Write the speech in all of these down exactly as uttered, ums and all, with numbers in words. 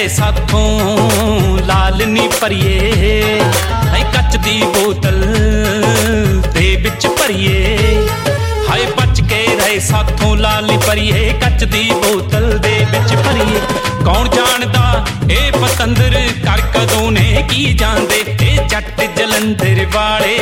रहे साथों लाल नी परिए है कच दी बोतल दे बिच भरिए हाय बच के रहे साथों लाल नी परिए कच दी बोतल दे बिच भरिए कौन जानदा ए पतंदर कर कदों ने की जांदे ए जट जलंधर वाले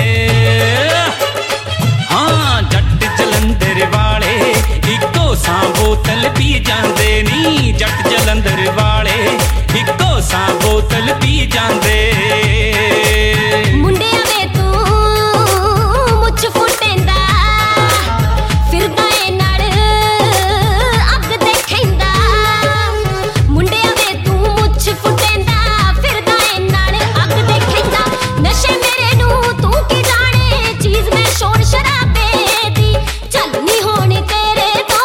हाँ जट जलंधर वाले इको सा बोतल पी जांदे नी जट जलंधर वाले इको सा बोतल पी जांदे मुंडिया वे तू मुछ फुटेंदा फिरदा ए नड़ अग देखैंदा मुंडिया वे तू मुछ फुटेंदा फिरदा ए नड़ अग देखैंदा नशे मेरे नू तू की जाने चीज में शोर शराबे दी चलनी होनी तेरे तो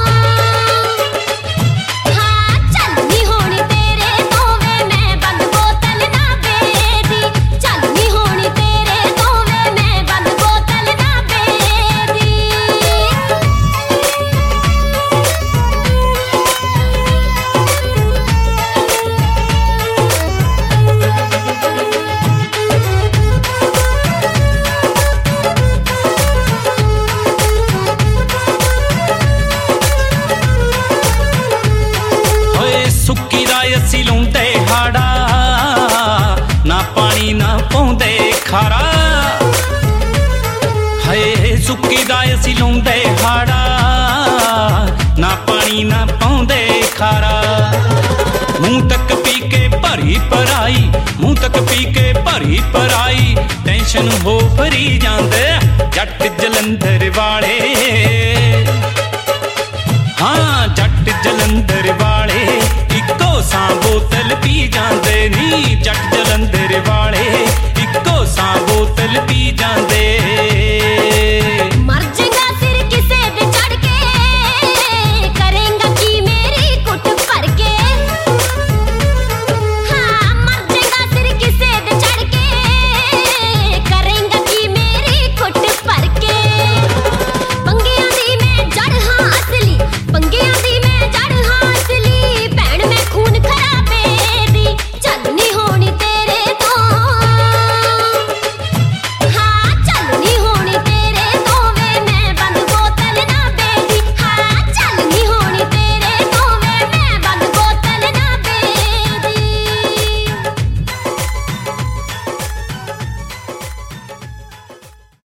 हाँ चलनी होनी तेरे तो वे मैं बंद बोतल ना बेदी चलनी होनी तेरे तो वे मैं बंद बोतल ना बेदी होए सुक्की दा असी लाउंदे हाड़ा ना पानी ना पौंदे खारा हाय सुक्की दा असी लाउंदे हाड़ा ना पानी ना पौंदे खारा मुंह तक पी के भरी पराई मुंह तक पी के भरी पराई टेंशन हो भरी जांदे जट जलंधर वाले हाँ जट जलंधर वाले